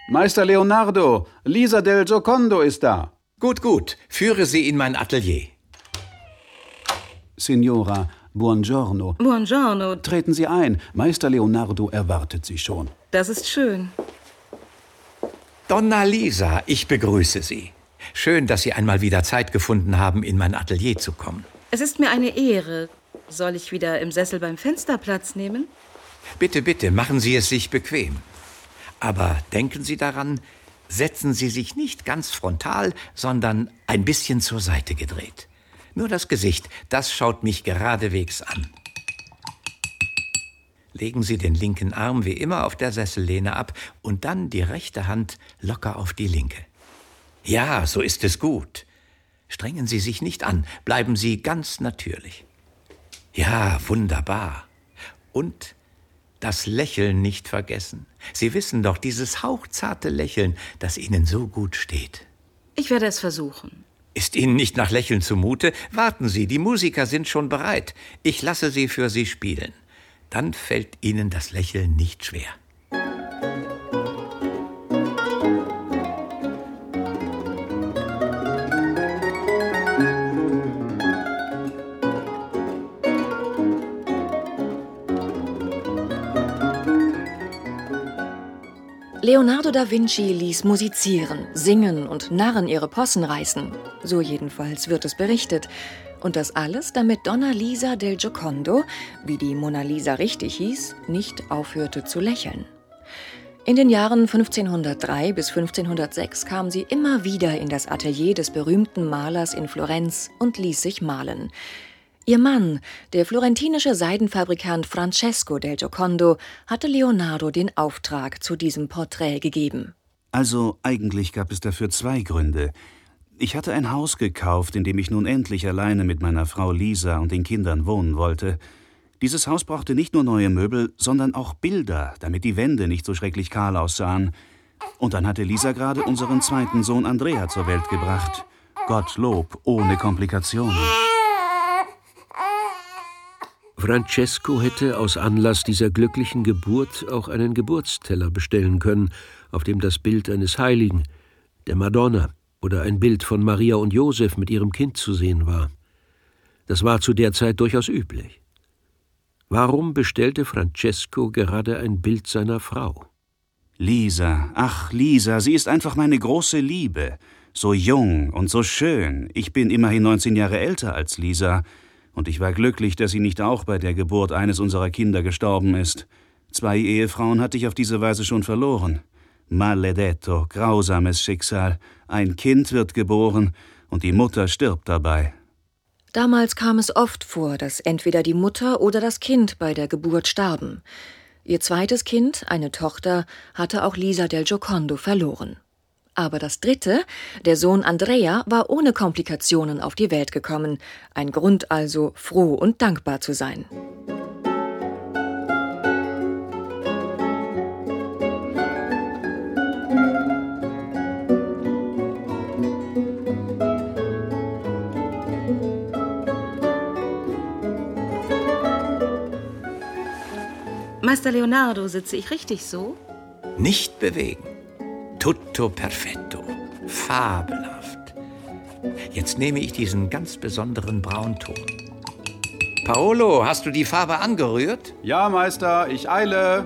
Meister Leonardo, Lisa del Giocondo ist da. Gut, gut. Führe sie in mein Atelier. Signora, buongiorno. Buongiorno. Treten Sie ein. Meister Leonardo erwartet Sie schon. Das ist schön. Donna Lisa, ich begrüße Sie. Schön, dass Sie einmal wieder Zeit gefunden haben, in mein Atelier zu kommen. Es ist mir eine Ehre. Soll ich wieder im Sessel beim Fenster Platz nehmen? Bitte, bitte, machen Sie es sich bequem. Aber denken Sie daran, setzen Sie sich nicht ganz frontal, sondern ein bisschen zur Seite gedreht. Nur das Gesicht, das schaut mich geradewegs an. Legen Sie den linken Arm wie immer auf der Sessellehne ab und dann die rechte Hand locker auf die linke. Ja, so ist es gut. Strengen Sie sich nicht an, bleiben Sie ganz natürlich. Ja, wunderbar. Und das Lächeln nicht vergessen. Sie wissen doch, dieses hauchzarte Lächeln, das Ihnen so gut steht. Ich werde es versuchen. Ist Ihnen nicht nach Lächeln zumute? Warten Sie, die Musiker sind schon bereit. Ich lasse sie für Sie spielen. Dann fällt Ihnen das Lächeln nicht schwer. Leonardo da Vinci ließ musizieren, singen und Narren ihre Possen reißen. So jedenfalls wird es berichtet. Und das alles, damit Donna Lisa del Giocondo, wie die Mona Lisa richtig hieß, nicht aufhörte zu lächeln. In den Jahren 1503 bis 1506 kam sie immer wieder in das Atelier des berühmten Malers in Florenz und ließ sich malen. Ihr Mann, der florentinische Seidenfabrikant Francesco del Giocondo, hatte Leonardo den Auftrag zu diesem Porträt gegeben. Also eigentlich gab es dafür 2 Gründe. Ich hatte ein Haus gekauft, in dem ich nun endlich alleine mit meiner Frau Lisa und den Kindern wohnen wollte. Dieses Haus brauchte nicht nur neue Möbel, sondern auch Bilder, damit die Wände nicht so schrecklich kahl aussahen. Und dann hatte Lisa gerade unseren 2. Sohn Andrea zur Welt gebracht. Gottlob, ohne Komplikationen. Francesco hätte aus Anlass dieser glücklichen Geburt auch einen Geburtsteller bestellen können, auf dem das Bild eines Heiligen, der Madonna oder ein Bild von Maria und Josef mit ihrem Kind zu sehen war. Das war zu der Zeit durchaus üblich. Warum bestellte Francesco gerade ein Bild seiner Frau? Lisa, ach Lisa, sie ist einfach meine große Liebe. So jung und so schön. Ich bin immerhin 19 Jahre älter als Lisa. Und ich war glücklich, dass sie nicht auch bei der Geburt eines unserer Kinder gestorben ist. 2 Ehefrauen hatte ich auf diese Weise schon verloren. Maledetto, grausames Schicksal. Ein Kind wird geboren und die Mutter stirbt dabei. Damals kam es oft vor, dass entweder die Mutter oder das Kind bei der Geburt starben. Ihr zweites Kind, eine Tochter, hatte auch Lisa del Giocondo verloren. Aber das 3., der Sohn Andrea, war ohne Komplikationen auf die Welt gekommen. Ein Grund also, froh und dankbar zu sein. Meister Leonardo, sitze ich richtig so? Nicht bewegen. Tutto perfetto. Fabelhaft. Jetzt nehme ich diesen ganz besonderen Braunton. Paolo, hast du die Farbe angerührt? Ja, Meister, ich eile.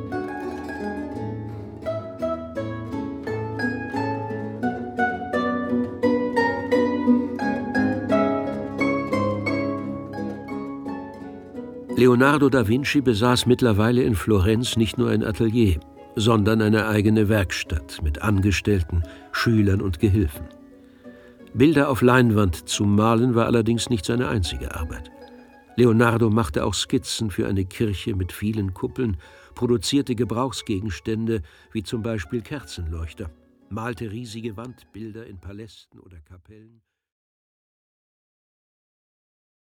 Leonardo da Vinci besaß mittlerweile in Florenz nicht nur ein Atelier, sondern eine eigene Werkstatt mit Angestellten, Schülern und Gehilfen. Bilder auf Leinwand zu malen war allerdings nicht seine einzige Arbeit. Leonardo machte auch Skizzen für eine Kirche mit vielen Kuppeln, produzierte Gebrauchsgegenstände wie zum Beispiel Kerzenleuchter, malte riesige Wandbilder in Palästen oder Kapellen.